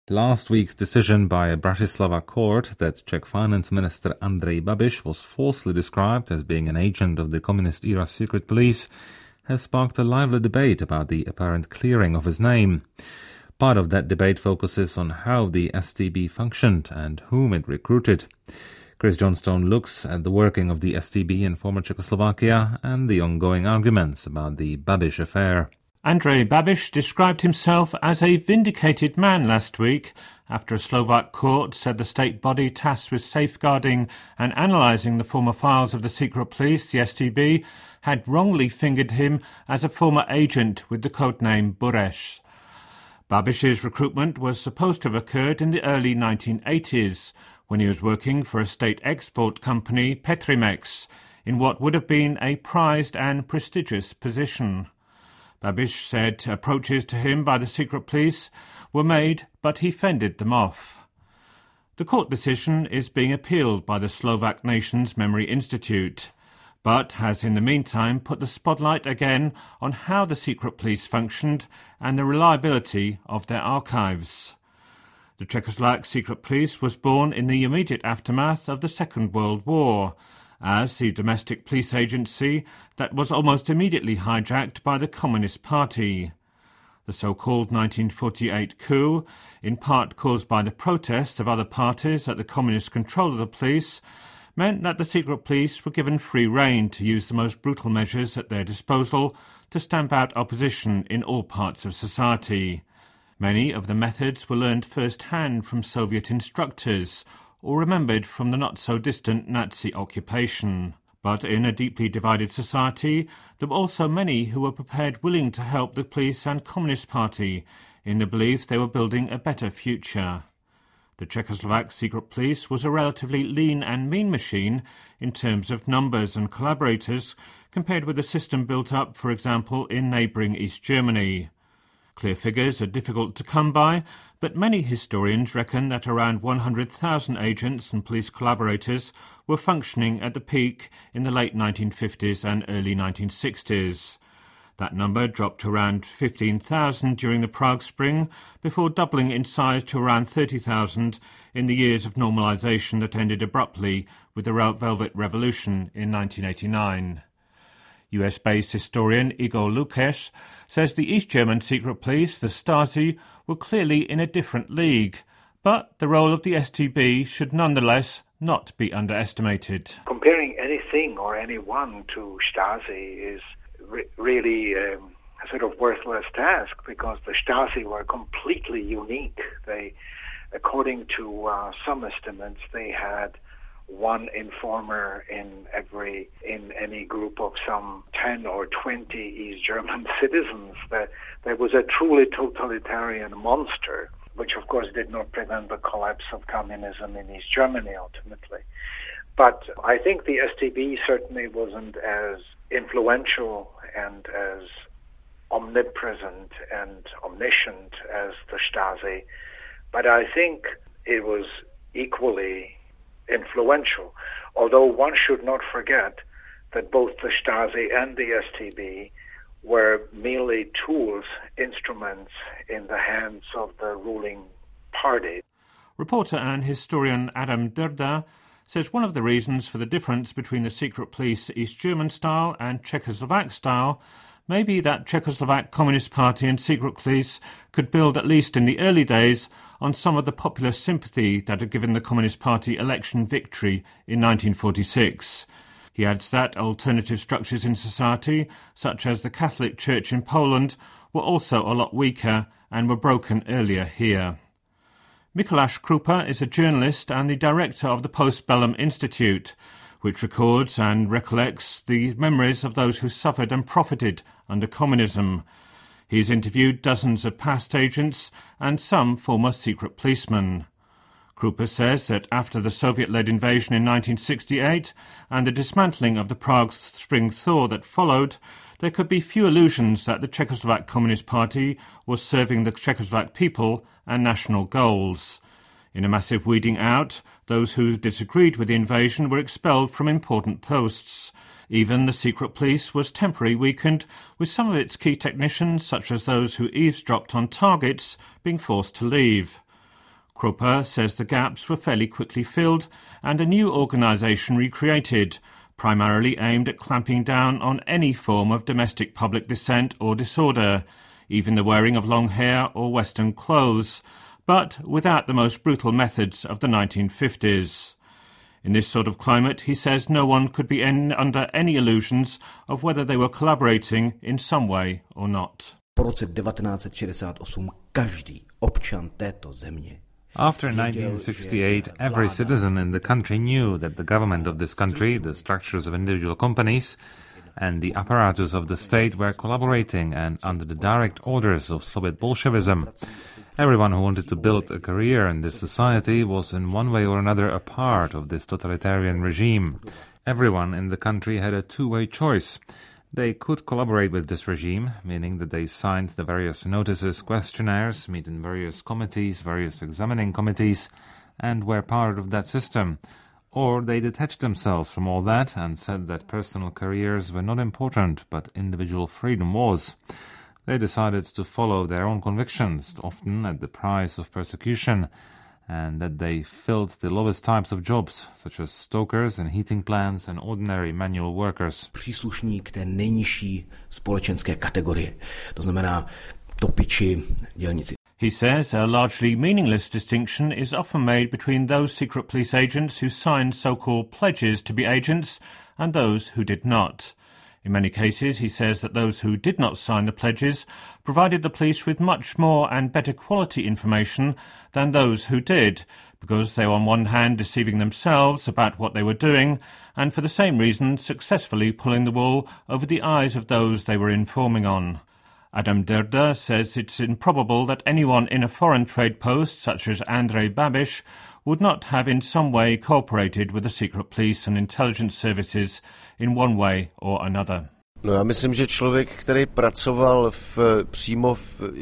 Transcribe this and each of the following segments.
Last week's decision by a Bratislava court that Czech Finance Minister Andrej Babiš was falsely described as being an agent of the communist-era secret police has sparked a lively debate about the apparent clearing of his name. Part of that debate focuses on how the STB functioned and whom it recruited. Chris Johnstone looks at the working of the STB in former Czechoslovakia and the ongoing arguments about the Babiš affair. Andrej Babiš described himself as a vindicated man last week after a Slovak court said the state body tasked with safeguarding and analysing the former files of the secret police, the STB, had wrongly fingered him as a former agent with the codename Bureš. Babiš's recruitment was supposed to have occurred in the early 1980s when he was working for a state export company, Petrimex, in what would have been a prized and prestigious position. Babiš said approaches to him by the secret police were made, but he fended them off. The court decision is being appealed by the Slovak Nation's Memory Institute, but has in the meantime put the spotlight again on how the secret police functioned and the reliability of their archives. The Czechoslovak secret police was born in the immediate aftermath of the Second World War, as the domestic police agency that was almost immediately hijacked by the Communist Party. The so-called 1948 coup, in part caused by the protests of other parties at the communist control of the police, meant that the secret police were given free rein to use the most brutal measures at their disposal to stamp out opposition in all parts of society. Many of the methods were learned first-hand from Soviet instructors, or remembered from the not-so-distant Nazi occupation. But in a deeply divided society, there were also many who were willing to help the police and Communist Party in the belief they were building a better future. The Czechoslovak secret police was a relatively lean and mean machine in terms of numbers and collaborators compared with the system built up, for example, in neighbouring East Germany. Clear figures are difficult to come by, but many historians reckon that around 100,000 agents and police collaborators were functioning at the peak in the late 1950s and early 1960s. That number dropped to around 15,000 during the Prague Spring, before doubling in size to around 30,000 in the years of normalisation that ended abruptly with the Velvet Revolution in 1989. US-based historian Igor Lukeš says the East German secret police, the Stasi, were clearly in a different league, but the role of the STB should nonetheless not be underestimated. Comparing anything or anyone to Stasi is really a sort of worthless task, because the Stasi were completely unique. They, according to some estimates, they had one informer in any group of some 10 or 20 East German citizens. There was a truly totalitarian monster, which of course did not prevent the collapse of communism in East Germany ultimately. But I think the STB certainly wasn't as influential and as omnipresent and omniscient as the Stasi, but I think it was equally influential, although one should not forget that both the Stasi and the STB were merely tools, instruments in the hands of the ruling party. Reporter and historian Adam Drda says one of the reasons for the difference between the secret police East German style and Czechoslovak style may be that Czechoslovak Communist Party and secret police could build, at least in the early days, on some of the popular sympathy that had given the Communist Party election victory in 1946. He adds that alternative structures in society, such as the Catholic Church in Poland, were also a lot weaker and were broken earlier here. Mikuláš Krupa is a journalist and the director of the Postbellum Institute, which records and recollects the memories of those who suffered and profited under communism. He's interviewed dozens of past agents and some former secret policemen. Krupa says that after the Soviet-led invasion in 1968 and the dismantling of the Prague Spring thaw that followed, there could be few illusions that the Czechoslovak Communist Party was serving the Czechoslovak people and national goals. In a massive weeding out, those who disagreed with the invasion were expelled from important posts. Even the secret police was temporarily weakened, with some of its key technicians, such as those who eavesdropped on targets, being forced to leave. Kropa says the gaps were fairly quickly filled and a new organisation recreated, primarily aimed at clamping down on any form of domestic public dissent or disorder, even the wearing of long hair or Western clothes, but without the most brutal methods of the 1950s. In this sort of climate, he says no one could be under any illusions of whether they were collaborating in some way or not. Po roce 1968 každý občan této země. After 1968, every citizen in the country knew that the government of this country, the structures of individual companies, and the apparatus of the state were collaborating and under the direct orders of Soviet Bolshevism. Everyone who wanted to build a career in this society was in one way or another a part of this totalitarian regime. Everyone in the country had a two-way choice. They could collaborate with this regime, meaning that they signed the various notices, questionnaires, meet in various committees, various examining committees, and were part of that system. Or they detached themselves from all that and said that personal careers were not important, but individual freedom was. They decided to follow their own convictions, often at the price of persecution, and that they filled the lowest types of jobs, such as stokers in heating plants and ordinary manual workers. Příslušník té nejnižší společenské kategorie, to znamená topiči, dělníci. He says a largely meaningless distinction is often made between those secret police agents who signed so-called pledges to be agents and those who did not. In many cases, he says that those who did not sign the pledges provided the police with much more and better quality information than those who did, because they were on one hand deceiving themselves about what they were doing, and for the same reason successfully pulling the wool over the eyes of those they were informing on. Adam Derda says it's improbable that anyone in a foreign trade post, such as Andrej Babiš, would not have in some way cooperated with the secret police and intelligence services in one way or another. No, já myslím, že člověk, který pracoval přímo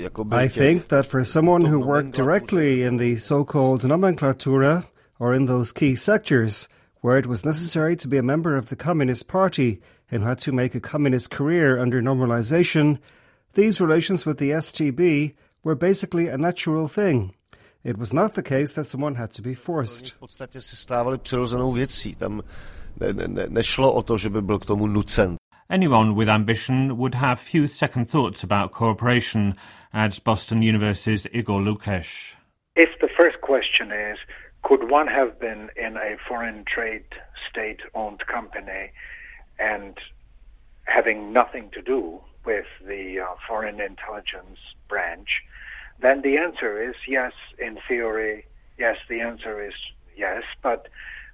I think that for someone who worked directly in the so-called nomenclatura, or in those key sectors, where it was necessary to be a member of the Communist Party and had to make a communist career under normalization, these relations with the STB were basically a natural thing. It was not the case that someone had to be forced. V podstatě se stávaly přirozenou věcí. Tam nešlo o to, že by byl k tomu nucen. Anyone with ambition would have few second thoughts about cooperation, adds Boston University's Igor Lukács. If the first question is, could one have been in a foreign trade state-owned company and having nothing to do with the foreign intelligence branch, then the answer is yes, in theory, yes, the answer is yes, but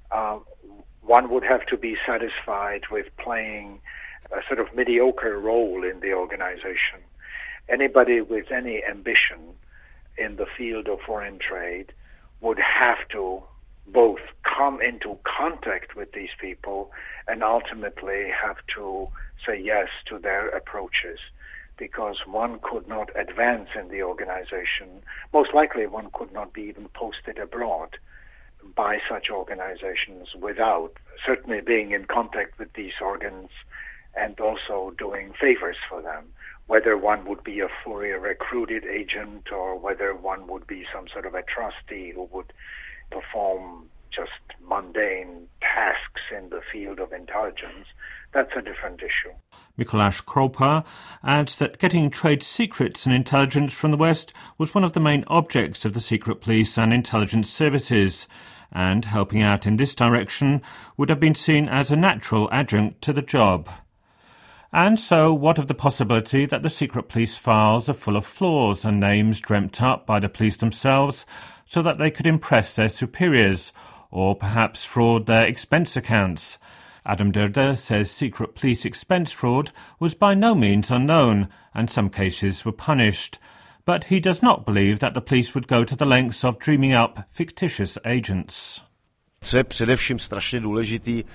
one would have to be satisfied with playing a sort of mediocre role in the organization. Anybody with any ambition in the field of foreign trade would have to both come into contact with these people and ultimately have to say yes to their approaches, because one could not advance in the organization. Most likely one could not be even posted abroad by such organizations without certainly being in contact with these organs and also doing favors for them, whether one would be a fully recruited agent or whether one would be some sort of a trustee who would perform just mundane tasks in the field of intelligence. That's a different issue. Mikuláš Kropa adds that getting trade secrets and intelligence from the West was one of the main objects of the secret police and intelligence services, and helping out in this direction would have been seen as a natural adjunct to the job. And so what of the possibility that the secret police files are full of flaws and names dreamt up by the police themselves so that they could impress their superiors, or perhaps fraud their expense accounts? Adam Derda says secret police expense fraud was by no means unknown, and some cases were punished. But he does not believe that the police would go to the lengths of dreaming up fictitious agents. Co je především strašně důležitý,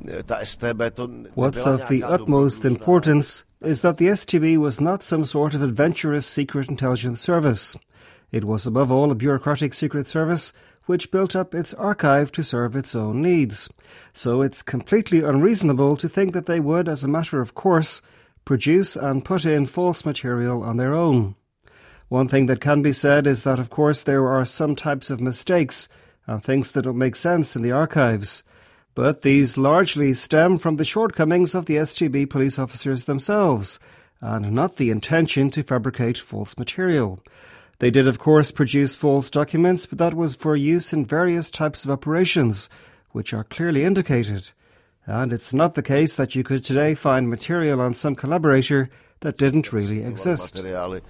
What's of the utmost importance is that the STB was not some sort of adventurous secret intelligence service. It was above all a bureaucratic secret service which built up its archive to serve its own needs. So it's completely unreasonable to think that they would, as a matter of course, produce and put in false material on their own. One thing that can be said is that, of course, there are some types of mistakes and things that don't make sense in the archives. But these largely stem from the shortcomings of the STB police officers themselves, and not the intention to fabricate false material. They did, of course, produce false documents, but that was for use in various types of operations, which are clearly indicated. And it's not the case that you could today find material on some collaborator that didn't really exist.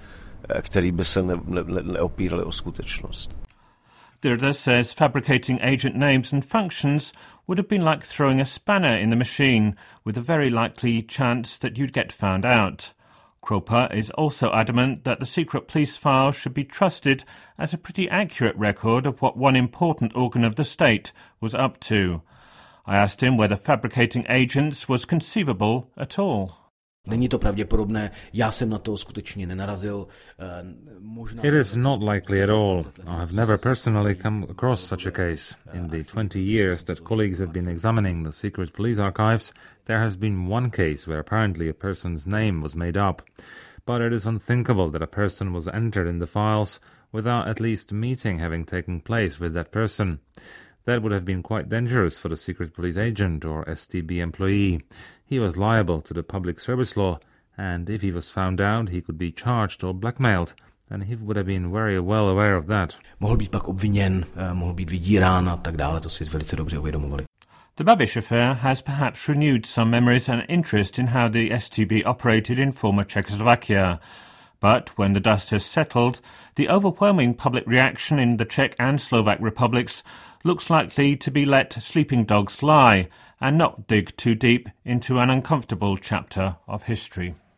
Dirda says fabricating agent names and functions would have been like throwing a spanner in the machine, with a very likely chance that you'd get found out. Kroupa is also adamant that the secret police file should be trusted as a pretty accurate record of what one important organ of the state was up to. I asked him whether fabricating agents was conceivable at all. Není to pravděpodobné, já jsem na to skutečně nenarazil. It is not likely at all. I have never personally come across such a case. In the 20 years that colleagues have been examining the secret police archives, there has been one case where apparently a person's name was made up. But it is unthinkable that a person was entered in the files without at least meeting having taken place with that person. That would have been quite dangerous for the secret police agent or STB employee. He was liable to the public service law, and if he was found out, he could be charged or blackmailed, and he would have been very well aware of that. Mohl být pak obviněn, mohl být vydírán a tak dále, to si velice dobře uvědomovali. The Babiš affair has perhaps renewed some memories and interest in how the STB operated in former Czechoslovakia. But when the dust has settled, the overwhelming public reaction in the Czech and Slovak republics looks likely to be let sleeping dogs lie and not dig too deep into an uncomfortable chapter of history.